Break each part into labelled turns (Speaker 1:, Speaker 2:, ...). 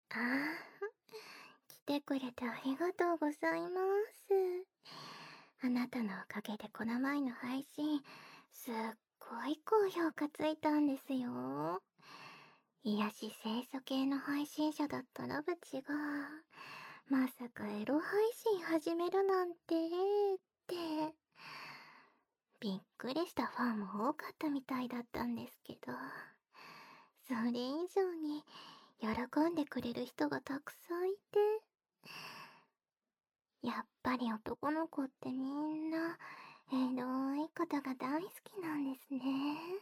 Speaker 1: あ来てくれてありがとうございます。あなたのおかげでこの前の配信、すっごい高評価ついたんですよ。癒し清楚系の配信者だったラブチが、まさかエロ配信始めるなんて、びっくりしたファンも多かったみたいだったんですけど、それ以上に喜んでくれる人がたくさんいて、やっぱり男の子ってみんなエロいことが大好きなんですね。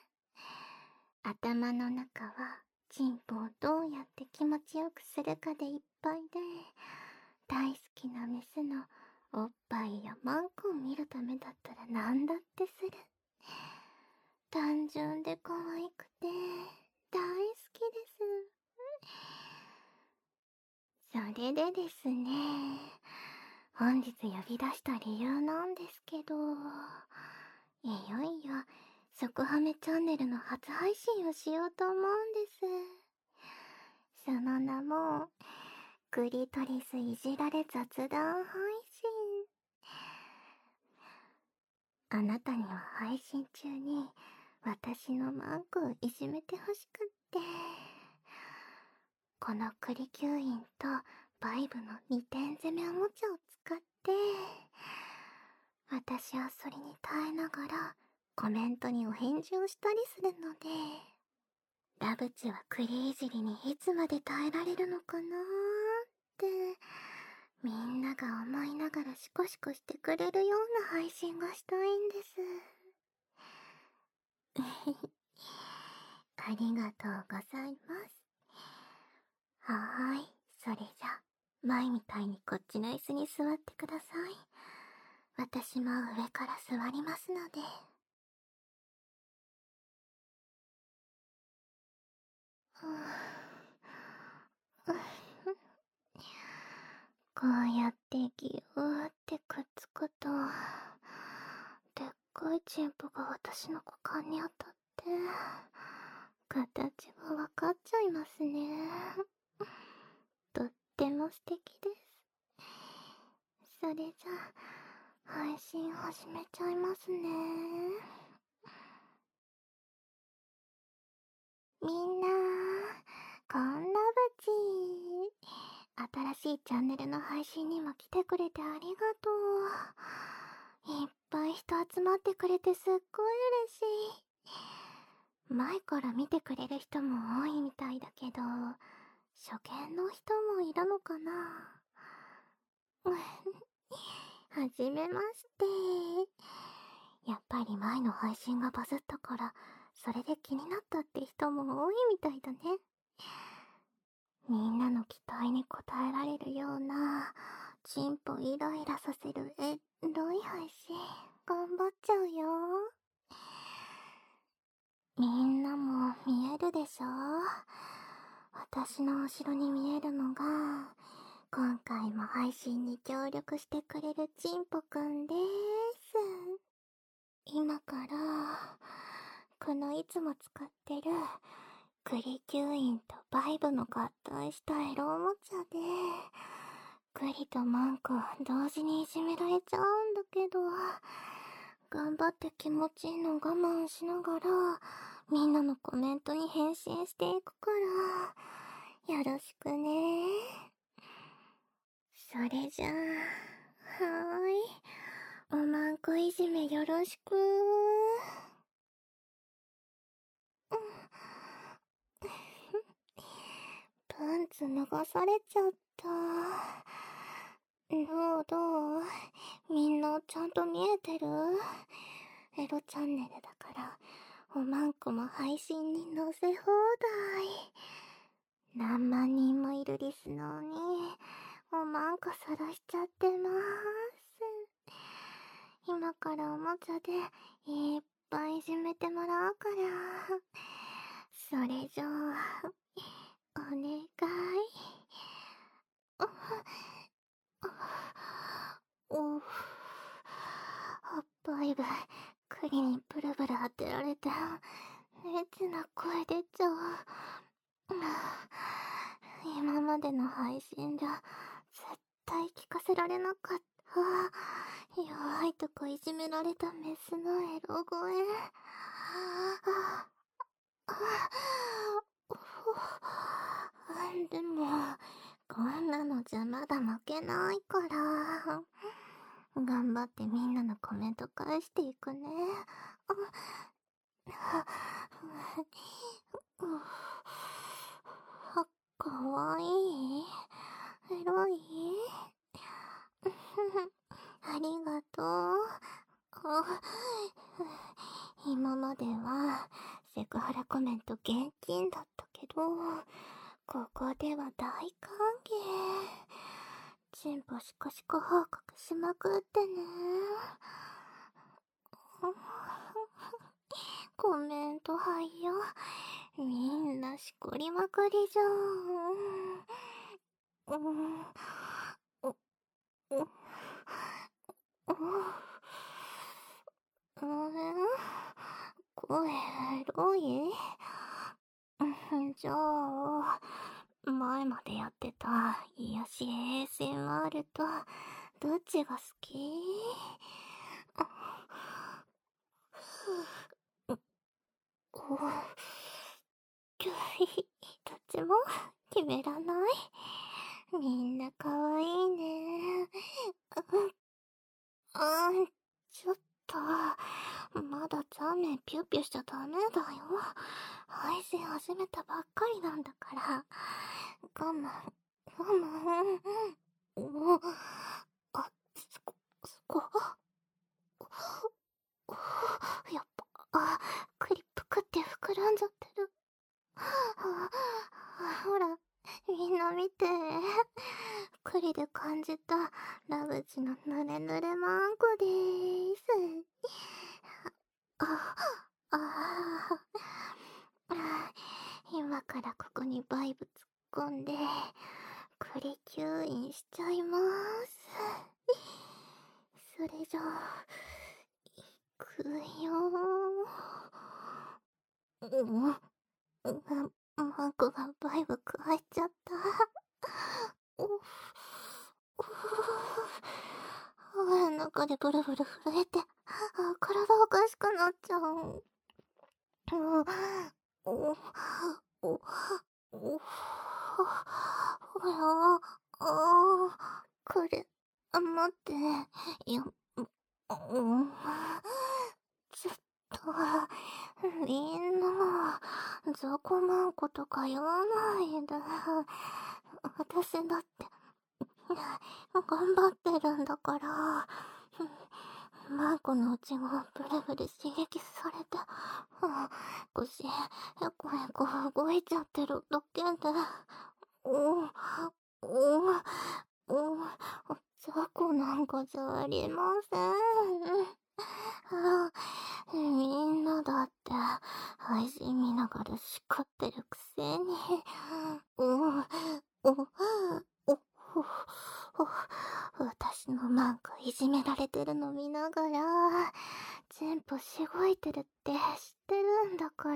Speaker 1: 頭の中はチンポをどうやって気持ちよくするかでいっぱいで、大好きなメスのおっぱいやマンコを見るためだったら何だってする。単純で可愛くて大好きです。それでですね、本日呼び出した理由なんですけど、いよいよそこはめチャンネルの初配信をしようと思うんです。その名もクリトリスいじられ雑談配信。あなたには配信中に私のマンコをいじめてほしくって、このクリキューインとバイブの2点攻めおもちゃを使って、私はそれに耐えながらコメントにお返事をしたりするので、ラブチはクリいじりにいつまで耐えられるのかなーって、みんなが思いながらシコシコしてくれるような配信がしたいんです。ありがとうございます。はーい、それじゃ、前みたいにこっちの椅子に座ってください。私も上から座りますので。こうやってギューってくっつくと、でっかいチンポが私の股間に当たって、形がわかっちゃいますね。とっても素敵です。それじゃ、配信始めちゃいますね。みんな、こんなぶち。新しいチャンネルの配信にも来てくれてありがとう。いっぱい人集まってくれてすっごい嬉しい。前から見てくれる人も多いみたいだけど、初見の人もいるのかな。はじめまして。やっぱり前の配信がバズったから、それで気になったって人も多いみたいだね。みんなの期待に応えられるような、チンポイライラさせるエロい配信、頑張っちゃうよ。みんなも見えるでしょ？私の後ろに見えるのが、今回も配信に協力してくれるチンポくんです。今から、このいつも使ってるクリキューインとバイブの合体したエロおもちゃで、クリとマンコ同時にいじめられちゃうんだけど、頑張って気持ちいいの我慢しながら、みんなのコメントに返信していくから、よろしくね。それじゃあ、はーい。おまんこいじめよろしく。パンツ脱がされちゃった。どうみんなちゃんと見えてる？エロチャンネルだから、おまんこも配信に載せ放題。何万人もいるリスナーに、おまんこさらしちゃってます。今からおもちゃでいっぱいいじめてもらうから。それじゃあ、お願い。おっぱいが栗にブルブル当てられて、エッチな声出ちゃう。 今までの配信じゃ絶対聞かせられなかった。弱いとこいじめられたメスのエロ声。でも、こんなのじゃまだ負けないから。頑張ってみんなのコメント返していくね。かわいい？エロい？ありがとう。今まではセクハラコメント厳禁だったけど、ここでは大歓迎。チンポシコシコ報告しまくってね。コメントはいよ。みんなしこりまくりじゃん。声エロい？じゃあ、前までやってた癒し ASMR とどっちが好き？どっちも決めらない？みんなかわいいね。ちょっと、まだチャンネルピューピューしちゃダメだよ。配信始めたばっかりなんだから。我慢。やっぱ、クリップ食って膨らんじゃってる。ほら、みんな見て。栗で感じたラブチのぬれぬれマンコでーす。今からここにバイブ突っ込んで、栗吸引しちゃいます。それじゃあ、いくよマンコがバイブ加えちゃった。中でブルブル震えて、体おかしくなっちゃう。これ、待って、ちょっと、みんな、雑魚マンコとか言わないで。私だって、頑張ってるんだから。マンコの内側ブルブル刺激されて、腰、へこへこ動いちゃってるだけで、雑魚なんかじゃありません。みんなだって配信見ながら叱ってるくせに。私のマンコいじめられてるの見ながら、チンポしごいてるって知ってるんだから。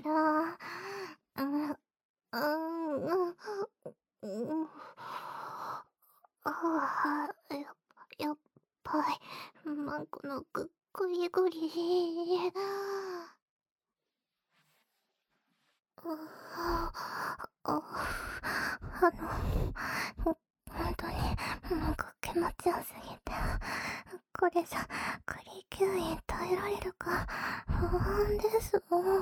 Speaker 1: やっぱり、マンコのぐりぐり。本当に、なんか気持ちよすぎて、これじゃ、栗吸引耐えられるか、不安です。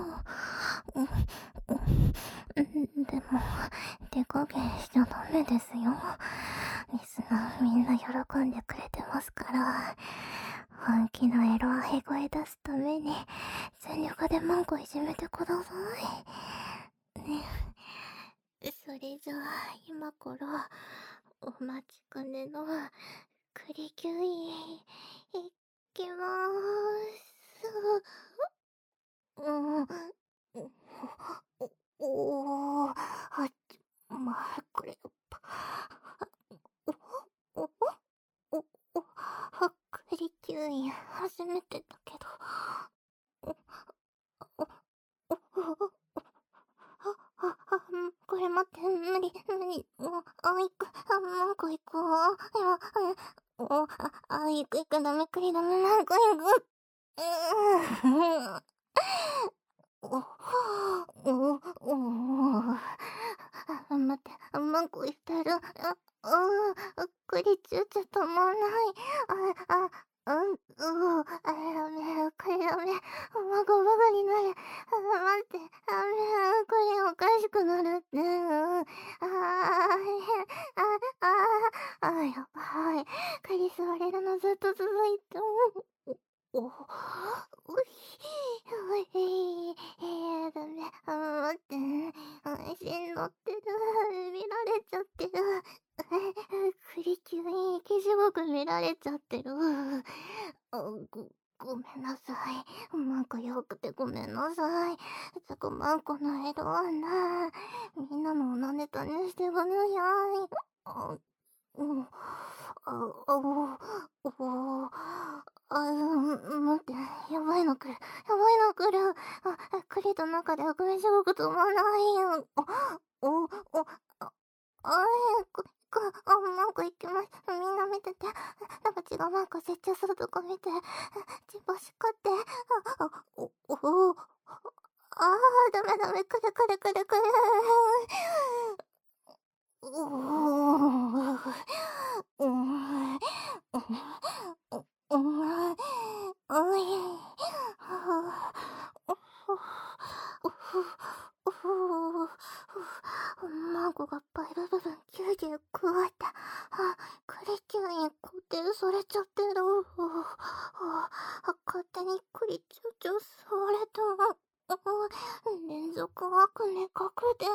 Speaker 1: でも、手加減しちゃダメですよ。リスナーみんな喜んでくれてますから、本気のエロアヘ声出すために、全力でマンコいじめてください。ね。それじゃあ、今から、お待ちかねの、栗キュイ、いきまーす。これ、お、お、栗キュイ初めてだけど、これ待って、無理。もう一個。行く、ダメ、クリダメ、なんか行く。待って、マンコ言ってる。クリチューチャ止まんない。ダメ、これダメ。マコバカになる。待って、ダメ、これおかしくなるって。やばい。クリ座れるのずっと続いて、ダメ。待って。配信乗ってる。見られちゃってる。クリキュイン生地獄見られちゃってる。ごめんなさい。マンコよくてごめんなさい。マンコの色はな。みんなの女ネタにしてごめんやい。待って、やばいの来る。クリと中で悪夢地獄止まらないよ。マンコ行きます。みんな見てて。ラブチがマンコ設置するとこ見て。チンポしかって。ダメ、来る。マンコがパイル部分90加えて、クリキュイン固定されちゃってる。勝手にクリチュチュされた。連続悪夢確定。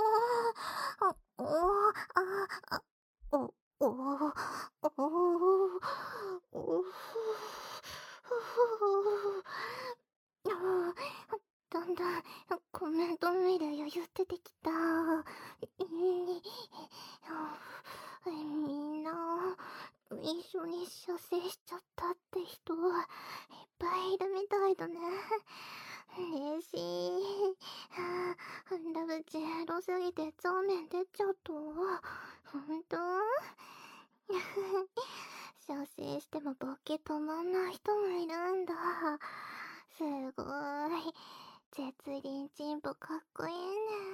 Speaker 1: だんだんコメント見で余裕出てきた。みんな一緒に射精しちゃったって人いっぱいいるみたいだね。嬉しい。ラブチエロすぎてザーメン出ちゃった。ほんと？射精してもボケ止まんない人もいるんだ。すごい。絶倫チンポかっこいいね。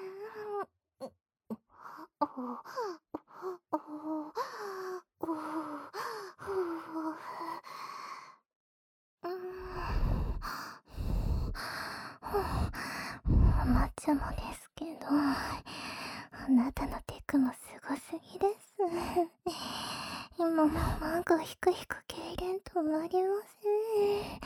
Speaker 1: お抹茶もですけど、あなたのテクもすごすぎです。今もマンコひく痙攣止まりません。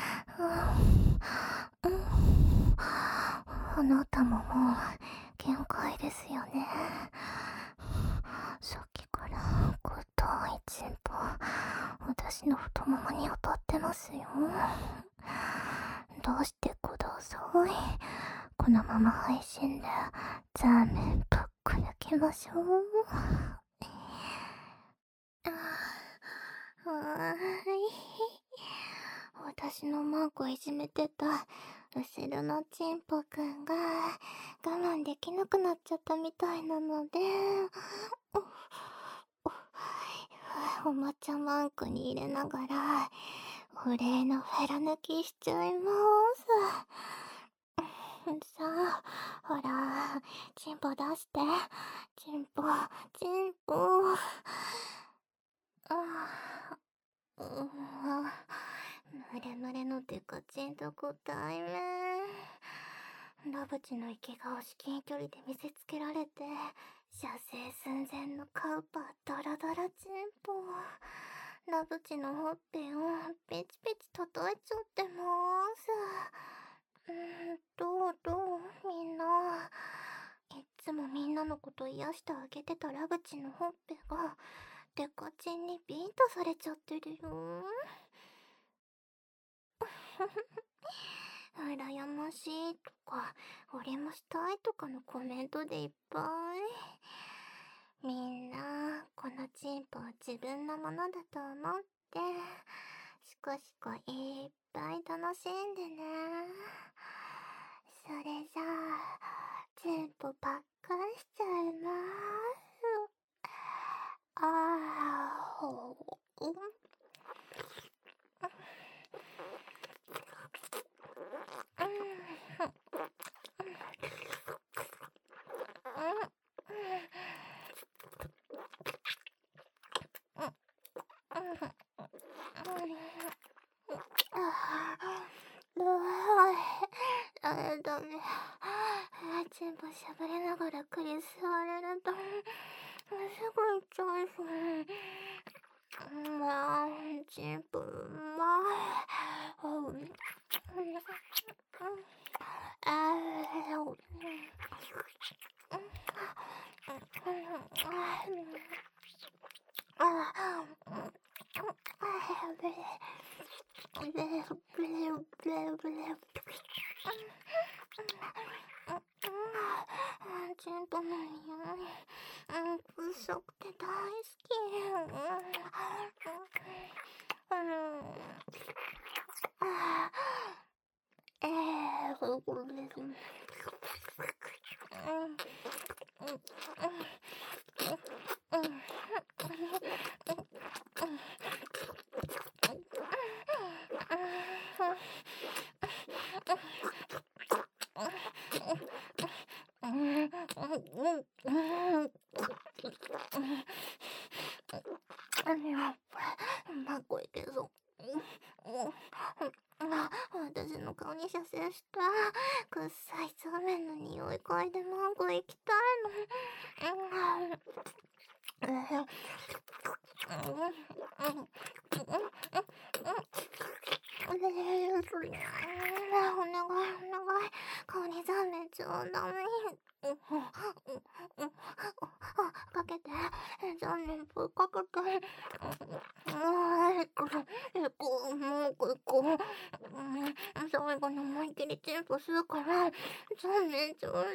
Speaker 1: あなたももう限界ですよね。さっきから太いチンポ私の太ももに当たってますよ。どうしてください。このまま配信でザーメンぶっこ抜きましょう。私のマンコいじめてた後ろのチンポくんが我慢できなくなっちゃったみたいなので、お抹茶マンコに入れながらお礼のフェラ抜きしちゃいます。さあ、ほら、チンポ出して。チンポ。ムレのデカチンとご対面。ラブチの息が至近距離で見せつけられて、射精寸前のカウパーダラダラチンポ。ラブチのほっぺをペチペチ叩いちゃってます。どうみんな。いっつもみんなのこと癒してあげてたラブチのほっぺがデカチンにビンタされちゃってるよ。羨ましいとか、俺もしたいとかのコメントでいっぱい。みんな、このチンポを自分のものだと思って、シコシコいっぱい楽しんでね。それじゃあ、チンポばっかりしちゃい全部しゃべりながらクリスわれると、すぐ行っちゃいそう。チンプ、チンポの匂い、臭くて大好き。まっこいけど。私の顔に射精したくっさいそうめんの匂い嗅いでマンゴ行きたいの。お願い、顔にザーメンちょうだい。かけて、ザーメンぶっかけて。もう一個。最後に思いっきりチンポするから、ザーメンちょうだい。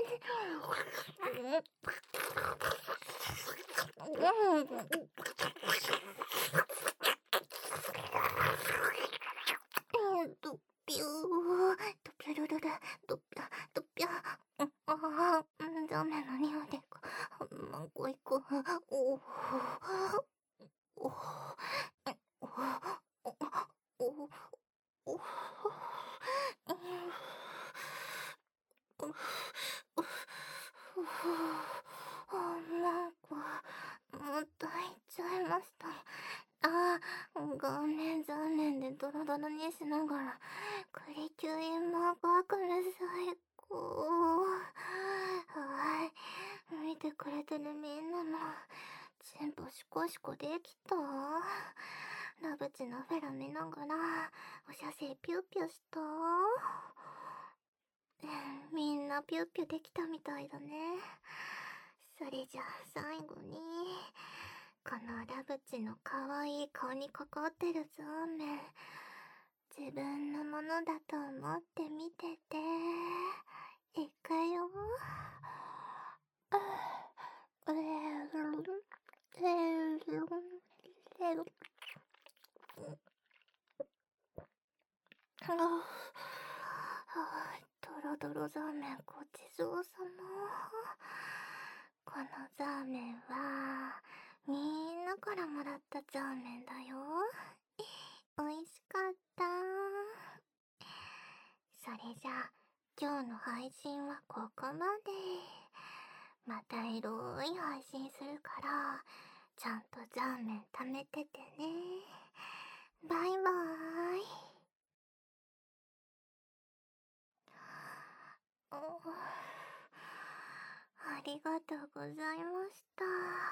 Speaker 1: ドピュー、ドピュルルル、ドピャ、ドピャ。ザーメンの匂いで、マンゴ行く。もっと入っちゃいました。顔面残念でドロドロにしながら、クリキュインマーク悪夢最高。見てくれてるみんなも、チンポシコシコできた？ラブチのフェラ見ながら、おしゃせいピューピューした？みんなピューピューできたみたいだね。それじゃあ最後に、このラブチの可愛い顔にかかってるザーメン、自分のものだと思って見てて。いくよ。ドロドロザーメンごちそうさま。このザーメンはみんなからもらったザーメンだよ。おいしかった。それじゃあ今日の配信はここまで。またエロい配信するから、ちゃんとザーメン貯めててね。バイバーイ。ありがとうございました。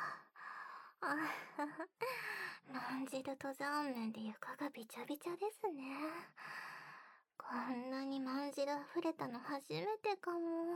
Speaker 1: まんじるとザーメンで床がびちゃびちゃですね。こんなにまんじる溢れたの初めてかも。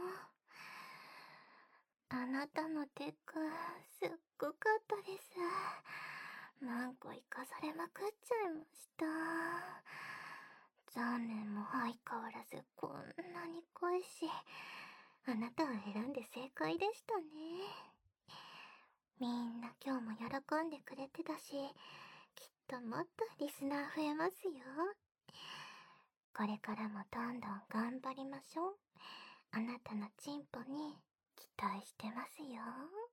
Speaker 1: あなたのテク、すっごかったです。何個生かされまくっちゃいました。ザーメンも相変わらずこんなに濃いし、あなたを選んで正解でしたね。みんな今日も喜んでくれてたし、きっともっとリスナー増えますよ。これからもどんどん頑張りましょう。あなたのチンポに期待してますよ。